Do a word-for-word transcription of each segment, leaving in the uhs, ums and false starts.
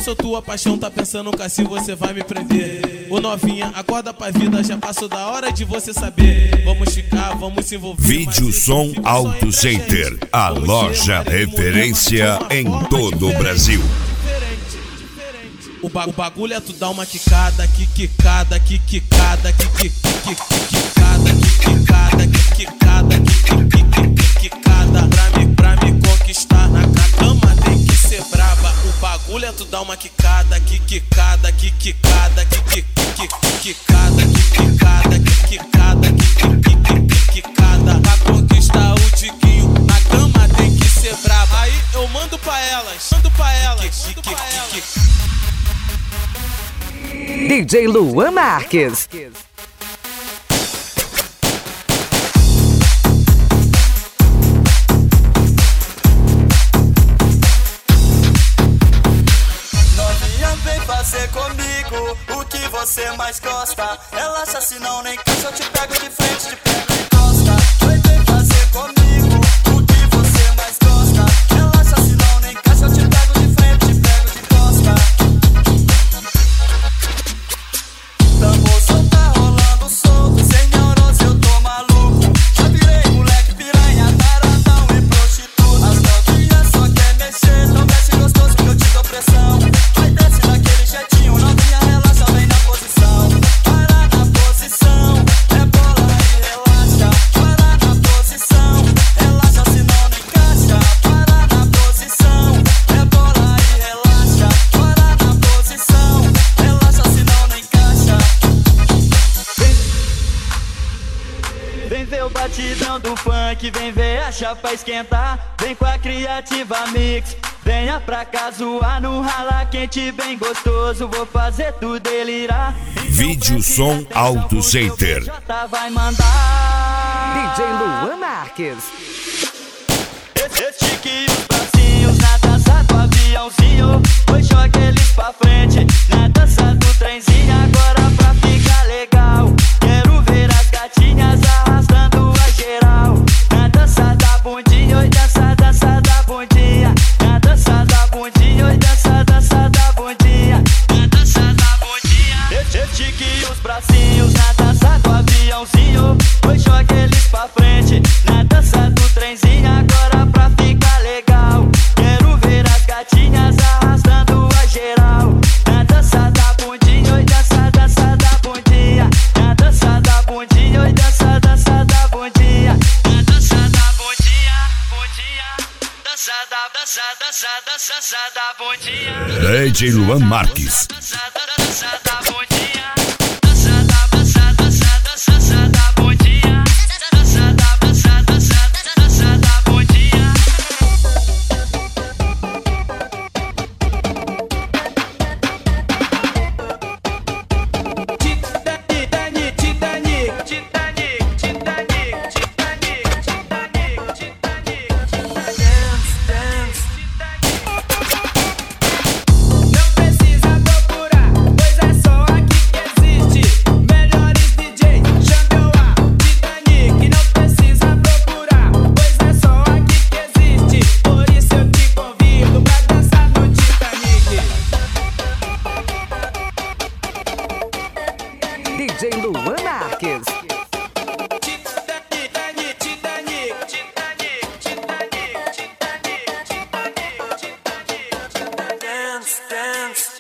sou tua paixão, tá pensando que assim você vai me prender. Ô novinha, acorda pra vida, já passou da hora de você saber. Vamos ficar, vamos se envolver. Vídeo Som Auto Center, a loja referência em todo o Brasil. O bagulho é tu dar uma quicada, quicada, quicada, quicada, quicada, quicada, quicada, quicada. Pra me, pra me conquistar na cama tem que ser braba. O bagulho é tu dar uma quicada, quicada, quicada, quicada, quicada, quicada, quicada. Pra conquistar o tiquinho na cama tem que ser braba. Aí eu mando pra elas, mando pra elas, mando pra elas. D J Luan Marques. Novinha, vem fazer comigo o que você mais gosta. Relaxa, senão nem cansa, eu te pego de frente, te pego de costa. Vem, vem fazer comigo o que você mais gosta. Relaxa, senão nem cansa, eu te pego de frente, te pego de costa. Tambor só tá rolando solto, sem neurose eu tô maluco. Já virei moleque piranha, taradão e prostituta. As novinhas só quer mexer, não mexe gostoso que eu te dou pressão. Vai desce daquele jeitinho, novinha relaxa, vem na posição. Para na posição, é bola e relaxa. Para na posição, relaxa senão não encaixa. Para na posição, é bola e relaxa. Para na posição, relaxa senão não encaixa. Vem ver o batidão do funk, vem ver a chapa esquentar. Vem com a Criativa Mix, venha pra cá zoar no rala quente bem gostoso. Vou fazer tu delirar. Vídeo Som Auto Center. Vai mandar D J Luan Marques. estique os bracinhos na dança do aviãozinho. Foi joga eles pra frente na dança do trenzinho. Agora pra ficar legal, quero ver as gatinhas arrastando a geral. Na dança da bundinha, oi dança, dança da bundinha. Na dança da bundinha, oi dança, dança da bundinha. Na dança da bundinha, estique os bracinhos na dança do aviãozinho. Foi joga eles pra frente na dança do trenzinho. Agora pra ficar legal, quero ver as gatinhas arrastando a geral. Na dança da bundinha, oi dança, dança da bundinha. Na dança da bundinha, oi dança, dança da bundinha. Na dança da bundinha, bundinha. Dança da, dança, dança, dança, dança da bundinha. D J Luan Marques. Dança, dança da bundinha. Dança da, dança, dança, dança, dança da bundinha. Dança da, dança, dança, dança da bundinha. Titanic, Titanic, Titanic, Titanic, Titanic, Titanic, Titanic. Dance, dance. Não precisa procurar, pois é só aqui que existe. Melhores D J, chame a Titanic. Não precisa procurar, pois é só aqui que existe. Por isso eu te convido pra dançar no Titanic. D J Luan Marques. Titanic, Titanic, Titanic, Titanic, Titanic, Titanic, Titanic. Dance, dance.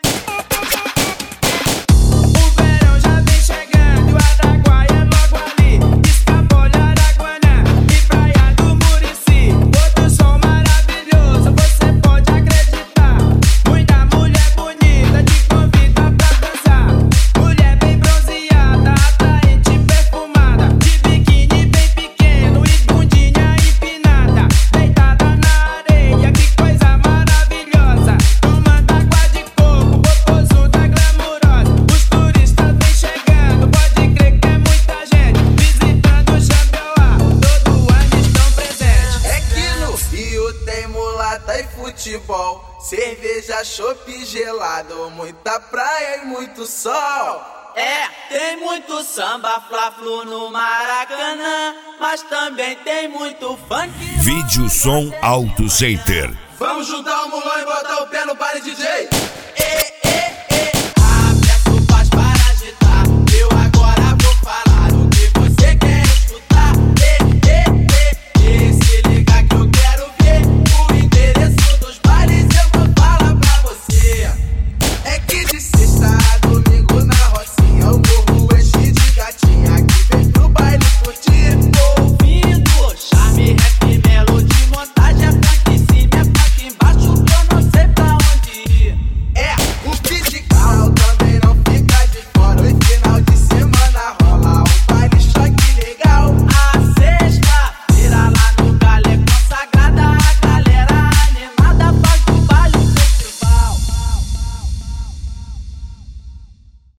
O verão já vem chegando, Araguaia é logo ali. Escapolha, Araguaná e Praia do Murici. Outro som maravilhoso, você pode acreditar. Muita mulher bonita te convida pra dançar. Mulher bem bronzeada, atraente, perfumada. De biquíni bem pequeno e bundinha empinada. Deitada na areia, que coisa maravilhosa. Tomando água de coco, popozuda glamurosa. Os turistas vêm chegando, pode crer que é muita gente. Visitando o Xambioá, todo ano estão presentes. É que no Rio tem mulata e futebol, cerveja, chopp gelado, muita praia e muito sol. É, tem muito samba, fla-flu no Maracanã, mas também tem muito funk. Vídeo Som Auto Center. Vamos juntar o mulão e botar o pé no baile, D J.